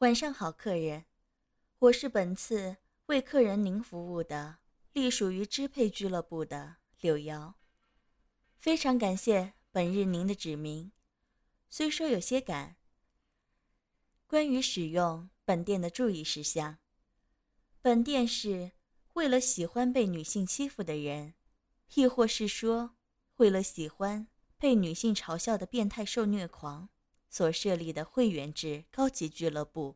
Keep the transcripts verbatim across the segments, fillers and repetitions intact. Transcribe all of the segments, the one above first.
晚上好，客人，我是本次为客人您服务的隶属于支配俱乐部的柳瑶。非常感谢本日您的指名，虽说有些赶。关于使用本店的注意事项，本店是为了喜欢被女性欺负的人，亦或是说为了喜欢被女性嘲笑的变态受虐狂所设立的会员制高级俱乐部。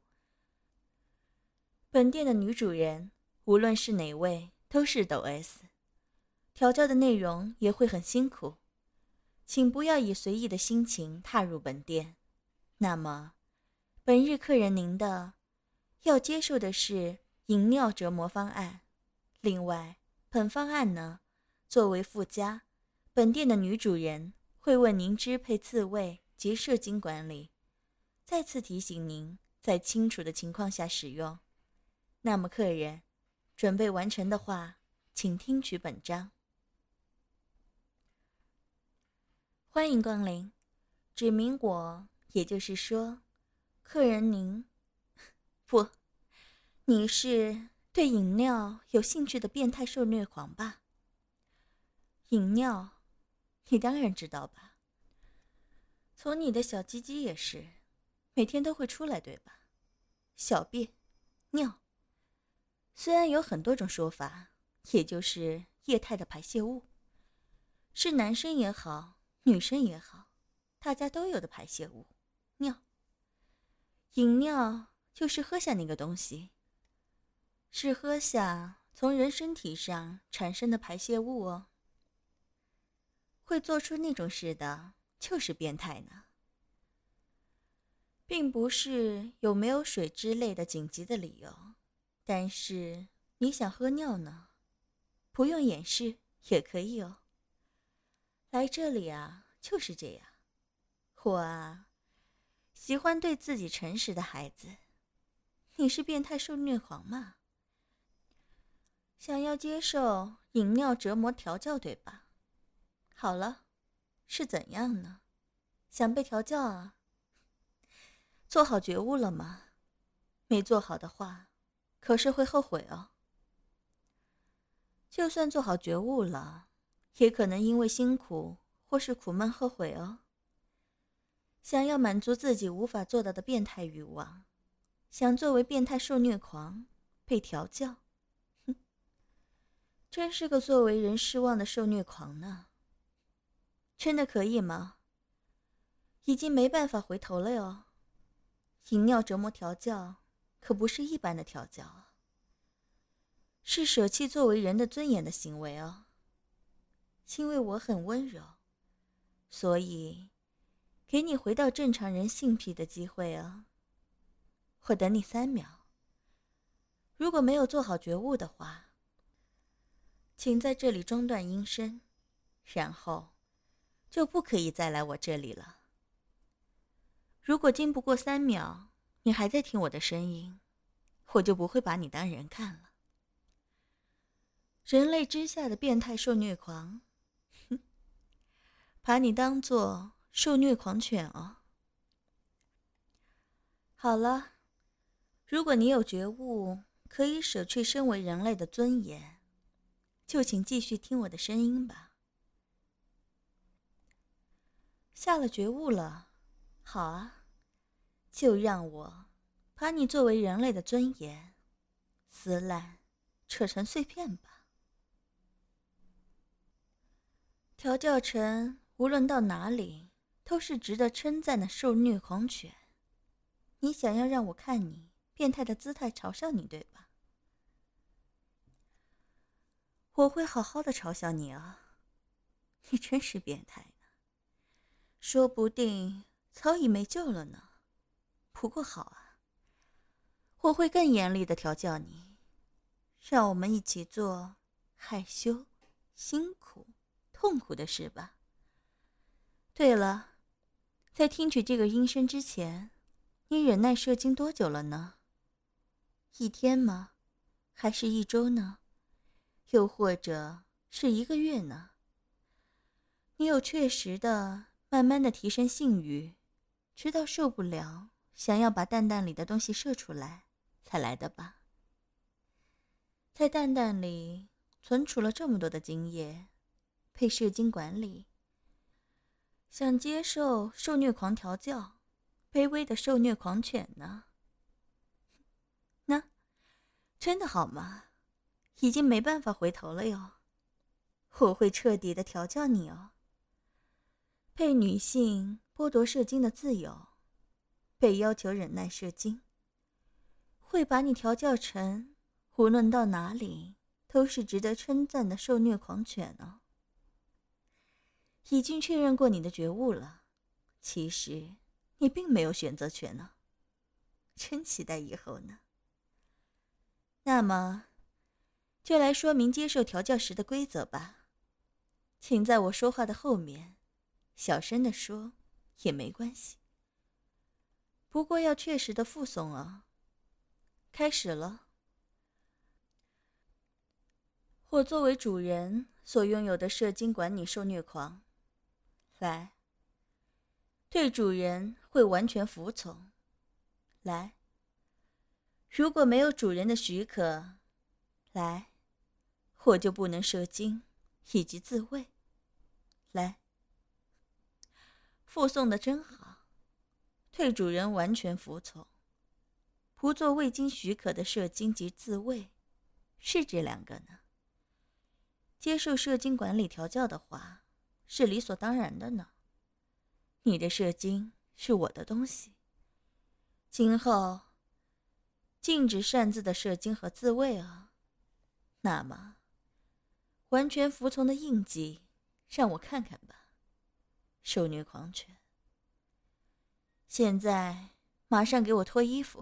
本店的女主人无论是哪位都是抖 S， 调教的内容也会很辛苦，请不要以随意的心情踏入本店。那么本日客人您的要接受的是饮尿折磨方案，另外本方案呢，作为附加，本店的女主人会为您支配自慰及射精管理，再次提醒您在清楚的情况下使用。那么客人准备完成的话，请听取本章。欢迎光临，指明我，也就是说客人您不，你是对饮料有兴趣的变态受虐狂吧？饮料你当然知道吧，从你的小鸡鸡也是每天都会出来，对吧？小便尿虽然有很多种说法，也就是液态的排泄物，是男生也好女生也好大家都有的排泄物，尿。饮料就是喝下那个东西，是喝下从人身体上产生的排泄物哦。会做出那种事的就是变态呢，并不是有没有水之类的紧急的理由。但是你想喝尿呢，不用掩饰也可以哦。来这里啊就是这样，我啊喜欢对自己诚实的孩子。你是变态受虐狂吗？想要接受饮尿折磨调教对吧？好了，是怎样呢？想被调教啊？做好觉悟了吗？没做好的话可是会后悔哦。就算做好觉悟了，也可能因为辛苦或是苦闷后悔哦。想要满足自己无法做到的变态欲望，想作为变态受虐狂被调教，哼，真是个作为人失望的受虐狂呢。真的可以吗？已经没办法回头了哟。饮尿折磨调教可不是一般的调教啊，是舍弃作为人的尊严的行为哦。因为我很温柔，所以给你回到正常人性癖的机会哦。我等你三秒，如果没有做好觉悟的话，请在这里中断音声，然后就不可以再来我这里了。如果经不过三秒你还在听我的声音，我就不会把你当人看了。人类之下的变态受虐狂，哼，把你当作受虐狂犬哦。好了，如果你有觉悟，可以舍去身为人类的尊严，就请继续听我的声音吧。下了觉悟了，好啊，就让我把你作为人类的尊严撕烂，扯成碎片吧。调教成无论到哪里都是值得称赞的受虐狂犬。你想要让我看你变态的姿态嘲笑你，对吧？我会好好的嘲笑你啊，你真是变态呢，说不定早已没救了呢。不过好啊，我会更严厉的调教你，让我们一起做害羞、辛苦、痛苦的事吧。对了，在听取这个音声之前，你忍耐射精多久了呢？一天吗？还是一周呢？又或者是一个月呢？你有确实的慢慢的提升性欲，直到受不了想要把蛋蛋里的东西射出来才来的吧？在蛋蛋里存储了这么多的精液，配射精管理，想接受受虐狂调教，卑微的受虐狂犬呢？那真的好吗？已经没办法回头了哟。我会彻底的调教你哦。被女性剥夺射精的自由，被要求忍耐射精，会把你调教成无论到哪里都是值得称赞的受虐狂犬哦。已经确认过你的觉悟了，其实你并没有选择权呢。真期待以后呢。那么就来说明接受调教时的规则吧。请在我说话的后面小声地说也没关系，不过要确实的附送啊。开始了。我作为主人所拥有的射精管理受虐狂，来，对主人会完全服从。来，如果没有主人的许可，来，我就不能射精以及自慰。来，附送的真好，对主人完全服从，不做未经许可的射精及自慰，是这两个呢？接受射精管理调教的话，是理所当然的呢。你的射精是我的东西，今后禁止擅自的射精和自慰啊。那么，完全服从的印记，让我看看吧，受虐狂犬。现在，马上给我脱衣服。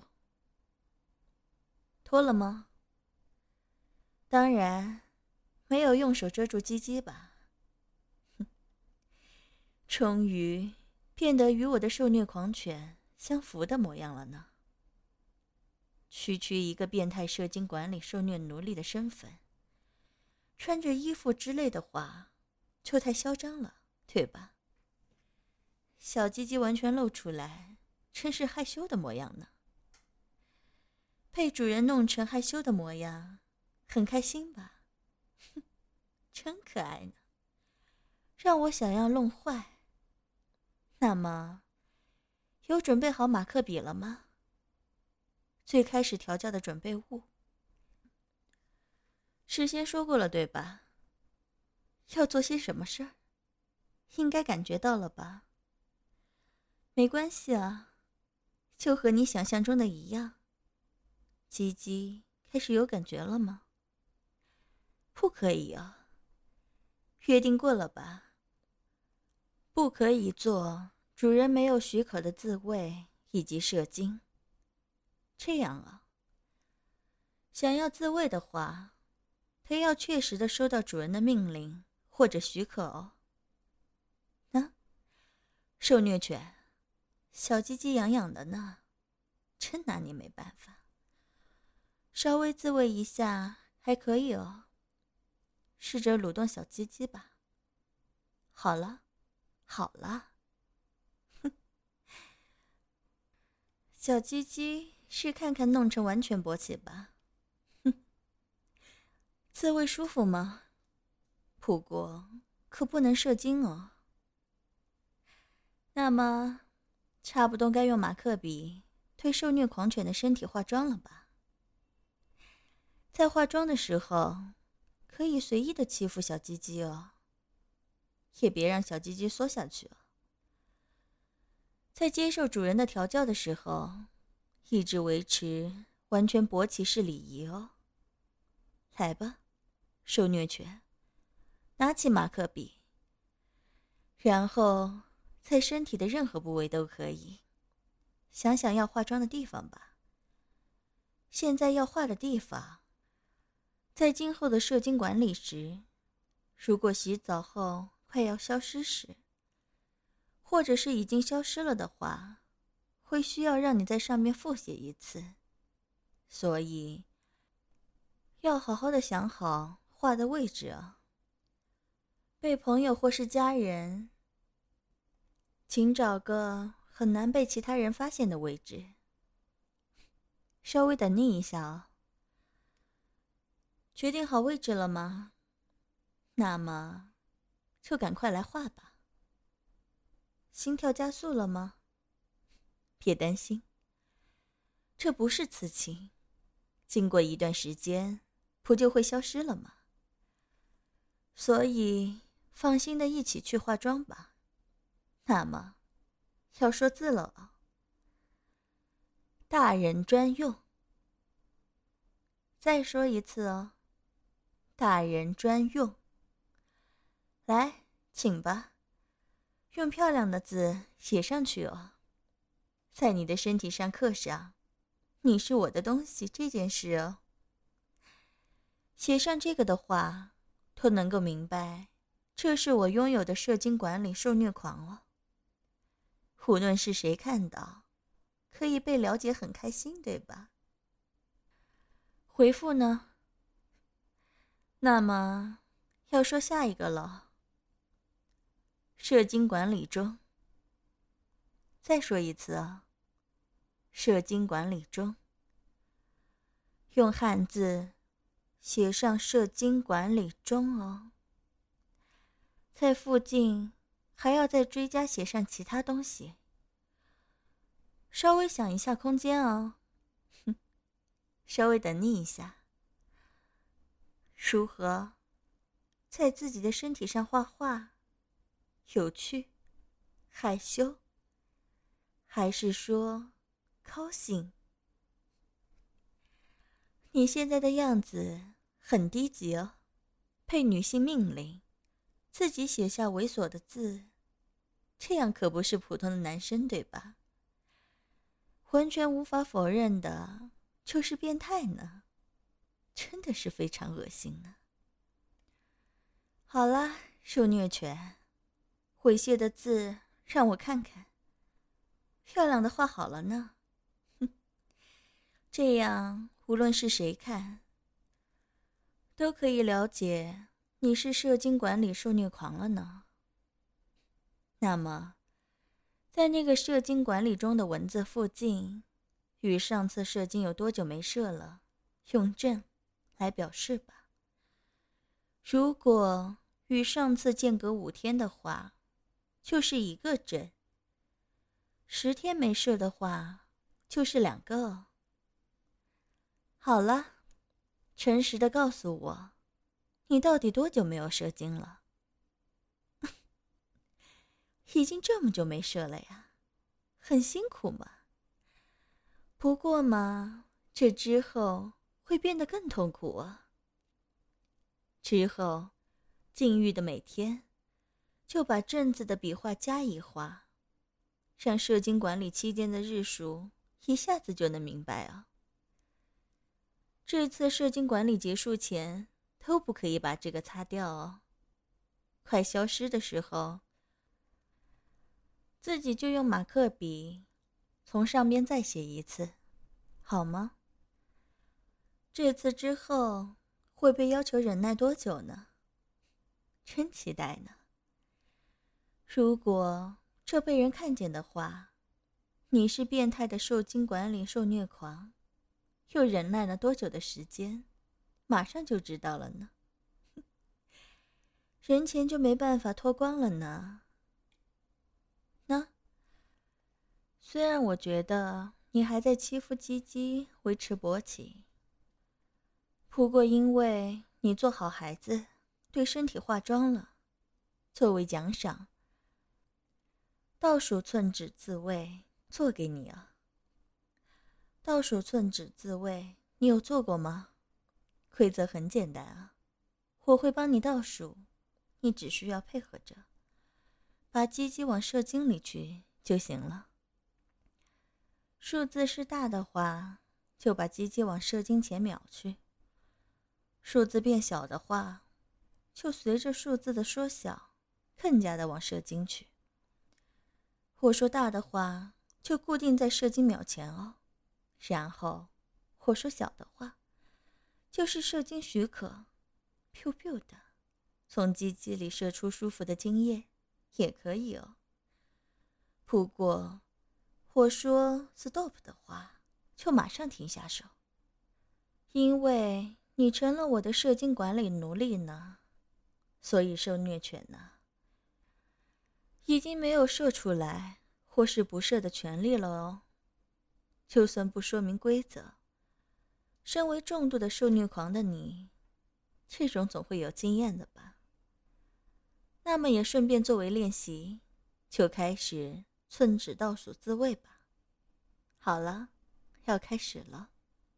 脱了吗？当然，没有用手遮住鸡鸡吧？哼，终于变得与我的受虐狂犬相符的模样了呢。区区一个变态射精管理受虐奴隶的身份，穿着衣服之类的话，就太嚣张了，对吧？小鸡鸡完全露出来，真是害羞的模样呢。被主人弄成害羞的模样，很开心吧？哼，真可爱呢，让我想要弄坏。那么，有准备好马克笔了吗？最开始调教的准备物，事先说过了对吧？要做些什么事儿，应该感觉到了吧？没关系啊，就和你想象中的一样。鸡鸡开始有感觉了吗？不可以啊，约定过了吧？不可以做主人没有许可的自慰以及射精。这样啊，想要自慰的话，得要确实的收到主人的命令或者许可哦。啊，受虐犬，小鸡鸡痒痒的呢，真拿你没办法。稍微自慰一下还可以哦，试着蠕动小鸡鸡吧。好了，好了，哼，小鸡鸡是看看弄成完全勃起吧。哼，自慰舒服吗？不过可不能射精哦。那么，差不多该用马克笔对受虐狂犬的身体化妆了吧？在化妆的时候，可以随意的欺负小鸡鸡哦，也别让小鸡鸡缩下去哦。在接受主人的调教的时候，一直维持完全勃起式礼仪哦。来吧，受虐犬，拿起马克笔，然后在身体的任何部位都可以，想想要化妆的地方吧。现在要画的地方，在今后的射精管理时，如果洗澡后快要消失时，或者是已经消失了的话，会需要让你在上面复写一次。所以要好好的想好画的位置啊。被朋友或是家人，请找个很难被其他人发现的位置。稍微等你一下哦。决定好位置了吗？那么，就赶快来画吧。心跳加速了吗？别担心，这不是刺青，经过一段时间，不就会消失了吗？所以，放心的一起去化妆吧。那么，要说字了哦。大人专用。再说一次哦。大人专用。来，请吧，用漂亮的字写上去哦。在你的身体上刻上你是我的东西这件事哦。写上这个的话，都能够明白这是我拥有的射精管理受虐狂哦。无论是谁看到，可以被了解很开心，对吧？回复呢？那么要说下一个了。射精管理中。再说一次啊。射精管理中。用汉字写上射精管理中哦。在附近还要再追加写上其他东西。稍微想一下空间哦。哼，稍微等你一下。如何？在自己的身体上画画，有趣、害羞，还是说高兴？你现在的样子很低级哦，被女性命令，自己写下猥琐的字，这样可不是普通的男生，对吧？完全无法否认的就是变态呢，真的是非常恶心呢。好啦，受虐犬，猥亵的字让我看看。漂亮的画好了呢。哼，这样无论是谁看，都可以了解你是射精管理受虐狂了呢。那么，在那个射精管理中的文字附近，与上次射精有多久没射了，用阵来表示吧。如果与上次间隔五天的话，就是一个针；十天没射的话，就是两个哦。好了，诚实的告诉我，你到底多久没有射精了？已经这么久没射了呀，很辛苦嘛。不过嘛，这之后会变得更痛苦啊。之后，禁欲的每天，就把正字的笔画加一画，让射精管理期间的日数一下子就能明白啊。这次射精管理结束前，都不可以把这个擦掉哦。快消失的时候，自己就用马克笔从上边再写一次，好吗？这次之后会被要求忍耐多久呢？真期待呢。如果这被人看见的话，你是变态的受精管理受虐狂，又忍耐了多久的时间，马上就知道了呢。人前就没办法脱光了呢。那虽然我觉得你还在欺负鸡鸡维持勃起，不过因为你做好孩子，对身体化妆了，作为奖赏，倒数寸指自慰做给你啊。倒数寸指自慰你有做过吗？规则很简单啊，我会帮你倒数，你只需要配合着，把鸡鸡往射精里去就行了。数字是大的话，就把鸡鸡往射精前秒去；数字变小的话，就随着数字的缩小，更加的往射精去。我说大的话，就固定在射精秒前哦。然后，我说小的话，就是射精许可 ，biu biu 的，从鸡鸡里射出舒服的精液，也可以哦。不过， 我说 stop 的话，就马上停下手，因为你成了我的射精管理奴隶呢，所以受虐犬呢，已经没有射出来或是不射的权利了哦。就算不说明规则，身为重度的受虐狂的你，这种总会有经验的吧？那么也顺便作为练习，就开始寸指倒数自慰吧。好了，要开始了。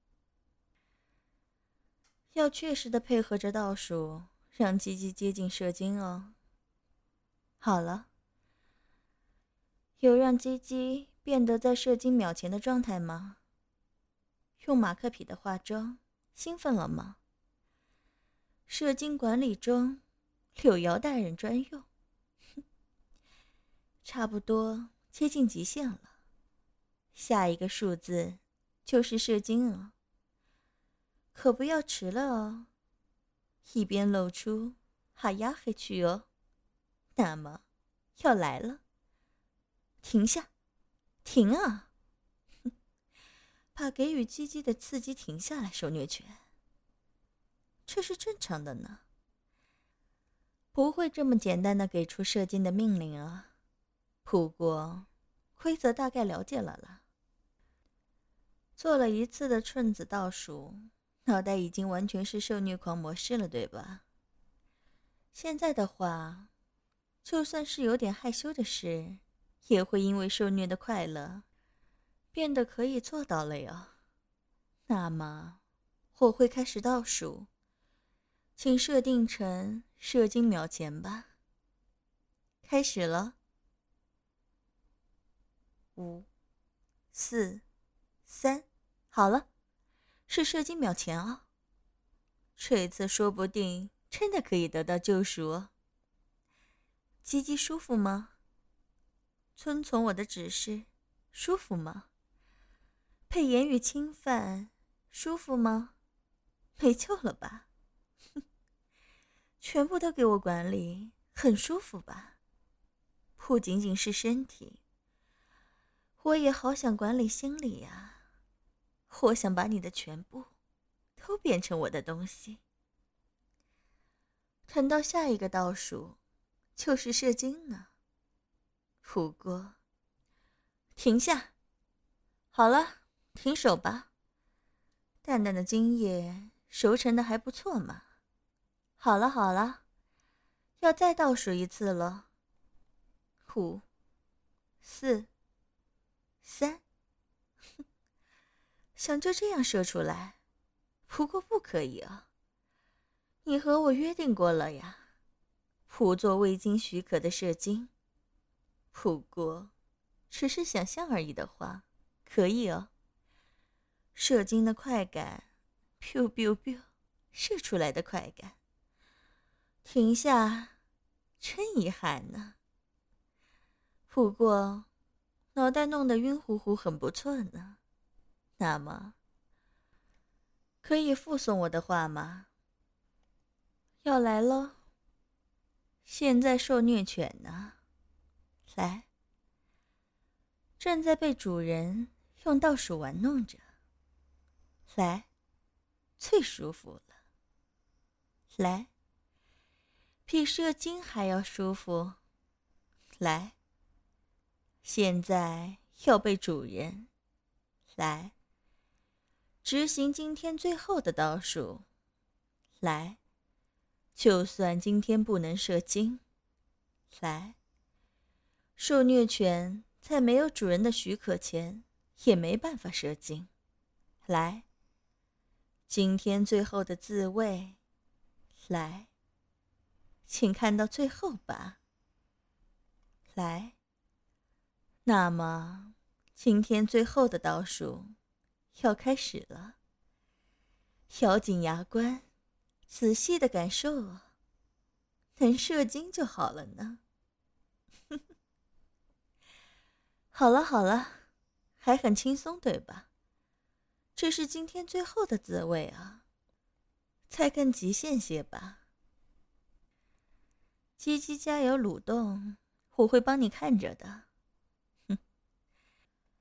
要确实的配合着倒数，让鸡鸡接近射精哦。好了，有让鸡鸡变得在射精秒前的状态吗？用马克笔的化妆，兴奋了吗？射精管理中，柳瑶大人专用。差不多接近极限了，下一个数字就是射精了，可不要迟了哦，一边露出哈呀黑去哦。那么要来了，停下，停啊！把给予鸡鸡的刺激停下来，受虐犬，这是正常的呢，不会这么简单的给出射精的命令啊。不过规则大概了解了啦。做了一次的寸子倒数，脑袋已经完全是受虐狂模式了，对吧？现在的话，就算是有点害羞的事，也会因为受虐的快乐变得可以做到了哟。那么我会开始倒数，请设定成射精秒前吧。开始了。五、四、三，好了，是射精秒前哦。这次说不定真的可以得到救赎哦。鸡鸡舒服吗？遵从我的指示，舒服吗？被言语侵犯，舒服吗？没救了吧？全部都给我管理，很舒服吧？不仅仅是身体，我也好想管理心理呀。我想把你的全部都变成我的东西。等到下一个倒数，就是射精呢。不过，停下，好了，停手吧。淡淡的精液熟成的还不错嘛。好了好了，要再倒数一次了。五、四、三，想就这样射出来，不过不可以啊。你和我约定过了呀，不做未经许可的射精。不过，只是想象而已的话，可以哦。射精的快感 ，biu biu biu， 射出来的快感。停下，真遗憾呢。不过，脑袋弄得晕乎乎，很不错呢。那么，可以附送我的话吗？要来喽。现在受虐犬呢？来，正在被主人用倒数玩弄着。来，最舒服了。来，比射精还要舒服。来，现在要被主人来执行今天最后的倒数。来，就算今天不能射精。来，受虐犬在没有主人的许可前也没办法射精。来，今天最后的自慰。来，请看到最后吧。来，那么今天最后的倒数要开始了。咬紧牙关，仔细的感受啊，能射精就好了呢。好了好了，还很轻松对吧？这是今天最后的自慰啊，再更极限些吧。鸡鸡加油蠕动，我会帮你看着的。哼，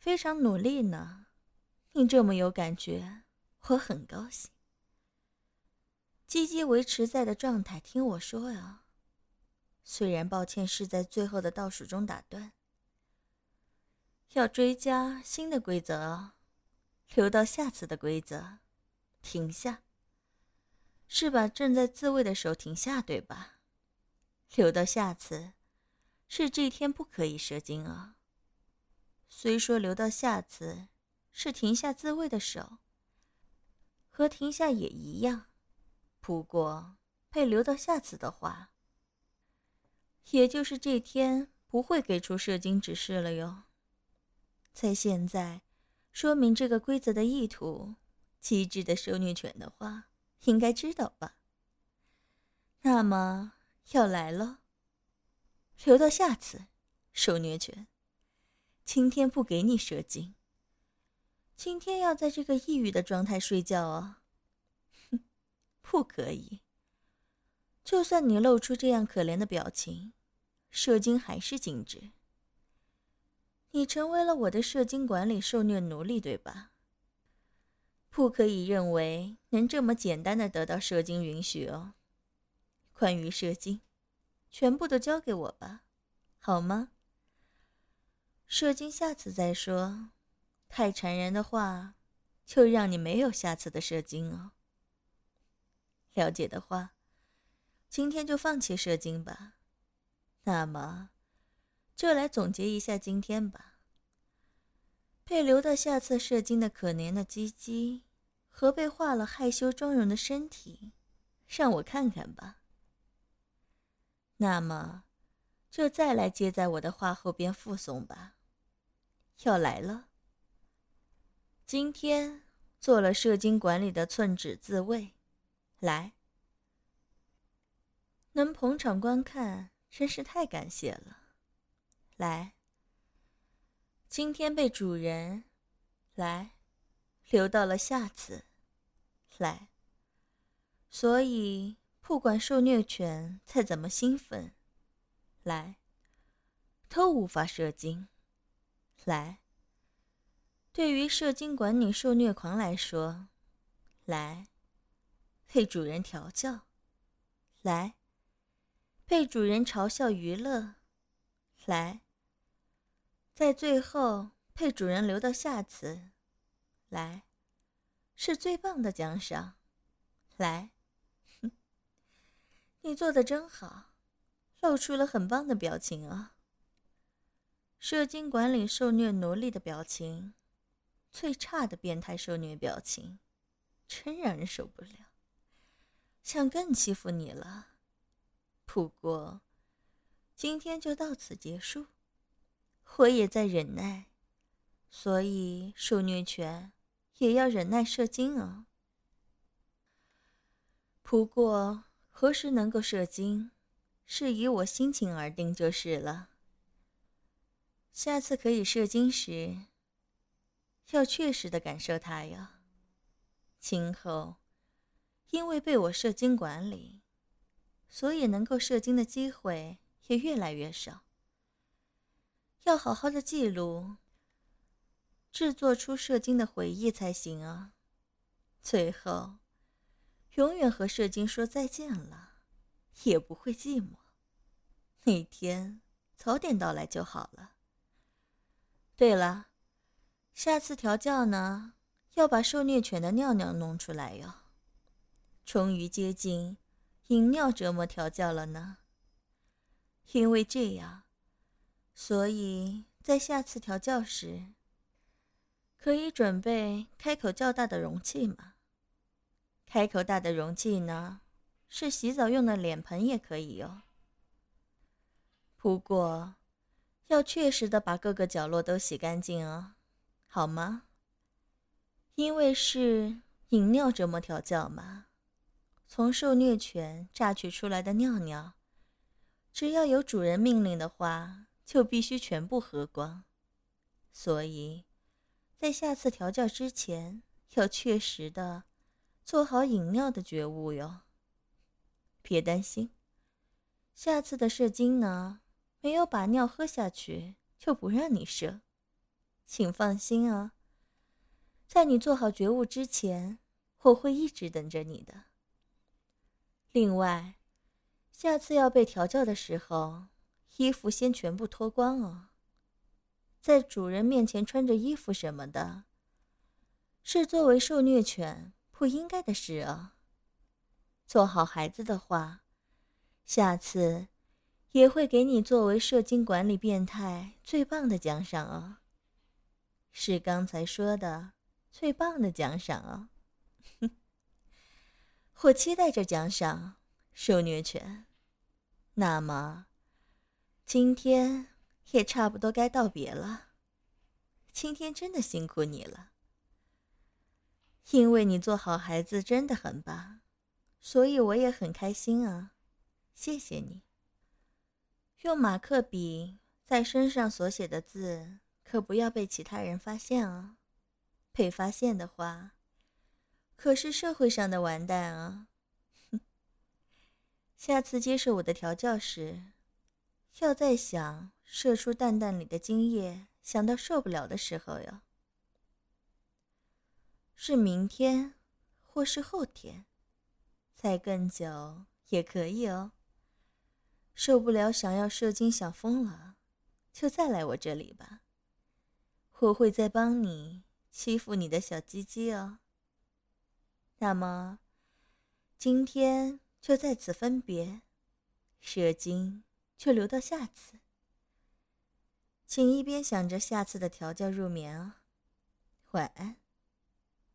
非常努力呢，你这么有感觉，我很高兴。鸡鸡维持在的状态，听我说呀。虽然抱歉是在最后的倒数中打断，要追加新的规则哦，留到下次的规则。停下，是把正在自慰的手停下，对吧？留到下次，是这天不可以射精啊。虽说留到下次是停下自慰的手，和停下也一样，不过被留到下次的话，也就是这天不会给出射精指示了哟。在现在说明这个规则的意图，机智的受虐犬的话应该知道吧。那么要来了，留到下次，受虐犬，今天不给你射精，今天要在这个抑郁的状态睡觉啊。哼，不可以。就算你露出这样可怜的表情，射精还是禁止。你成为了我的射精馆里受虐奴隶，对吧？不可以认为能这么简单的得到射精允许哦。关于射精，全部都交给我吧，好吗？射精下次再说，太缠人的话，就让你没有下次的射精哦。了解的话，今天就放弃射精吧。那么，就来总结一下今天吧。被留到下次射精的可怜的鸡鸡，和被画了害羞妆容的身体，让我看看吧。那么，就再来接在我的话后边附送吧。要来了。今天做了射精馆里的寸指自慰，来。能捧场观看，真是太感谢了。来。今天被主人，来，留到了下次，来。所以，不管受虐犬再怎么兴奋，来，都无法射精，来。对于射精馆女受虐狂来说，来，被主人调教，来，被主人嘲笑娱乐，来。在最后被主人留到下次，来，是最棒的奖赏，来。哼，你做得真好，露出了很棒的表情啊。射精馆里受虐奴隶的表情，最差的变态受虐表情，真让人受不了，想更欺负你了。不过，今天就到此结束。我也在忍耐，所以受虐犬也要忍耐射精哦。不过何时能够射精，是以我心情而定就是了。下次可以射精时，要确实的感受它哟。今后因为被我射精管理，所以能够射精的机会也越来越少。要好好的记录，制作出射精的回忆才行啊。最后，永远和射精说再见了，也不会寂寞。那天早点到来就好了。对了，下次调教呢，要把受虐犬的尿尿弄出来哟。终于接近饮尿折磨调教了呢。因为这样，所以在下次调教时，可以准备开口较大的容器嘛。开口大的容器呢，是洗澡用的脸盆也可以哟。不过，要确实的把各个角落都洗干净哦，好吗？因为是饮尿折磨调教嘛，从受虐犬榨取出来的尿尿，只要有主人命令的话，就必须全部喝光。所以，在下次调教之前，要确实的做好饮尿的觉悟哟。别担心，下次的射精呢，没有把尿喝下去，就不让你射。 请放心啊，在你做好觉悟之前，我会一直等着你的。另外，下次要被调教的时候，衣服先全部脱光哦。在主人面前穿着衣服什么的，是作为受虐犬不应该的事哦。做好孩子的话，下次也会给你作为社经管理变态最棒的奖赏哦。是刚才说的最棒的奖赏哦。我期待着奖赏，受虐犬。那么，今天也差不多该道别了。今天真的辛苦你了，因为你做好孩子真的很棒，所以我也很开心啊。谢谢你。用马克笔在身上所写的字，可不要被其他人发现哦。被发现的话，可是社会上的完蛋啊。下次接受我的调教时，要在想射出蛋蛋里的精液想到受不了的时候哟。是明天或是后天，再更久也可以哦。受不了想要射精想疯了，就再来我这里吧，我会再帮你欺负你的小鸡鸡哦。那么今天就在此分别，射精就留到下次。请一边想着下次的调教入眠哦。晚安。